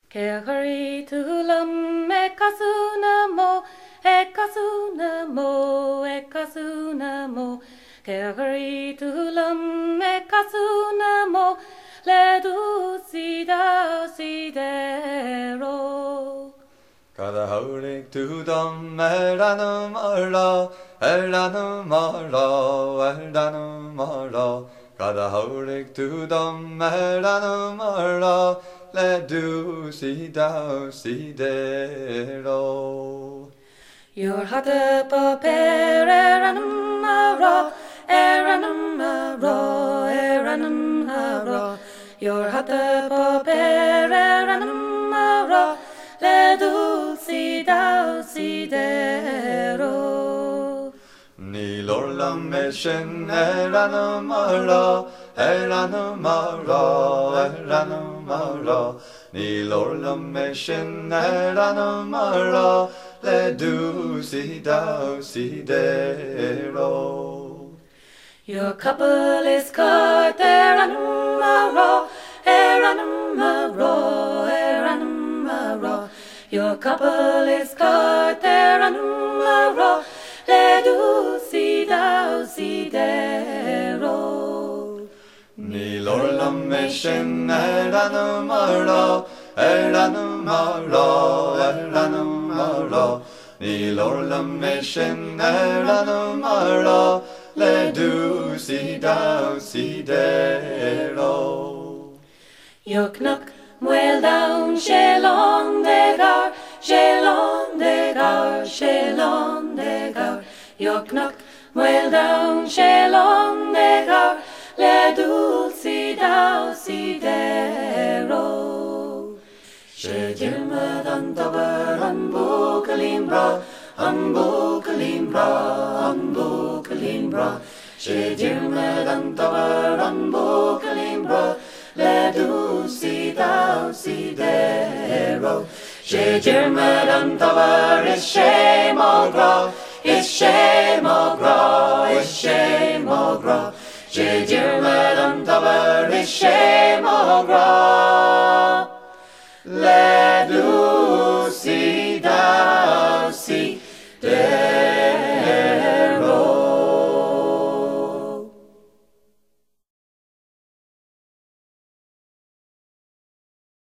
Kehari tulam ekasunamo, ekasunamo, ekasunamo. Kehari tulam ekasunamo, ledu sida sidero. Kadahaurik tudam eranumara, Kadahaurik tudam eranumara, ledu sidero. Your hatapa eranumara, eranumara. Your hatapa eranumara, ledu sidero. Nilorlam eshen eranumara. Nilorlam eshen eranumara, ledu sidero. Your couple is caught eranumara. Your couple is caught eranumara, ledu sidero. Nilorlam eshen eranumara. Nilorlam eshen eranumara, ledu sidero. Your knuck well down shelon degar. Your knuck well down shelon degar, ledu sidero. Shedirmad antabar anbukalimbra. Shedirmad antabar anbukalimbra, ledu sidero. Shedirmad antabar ishemogra. Shedirmad antabar ishemogra.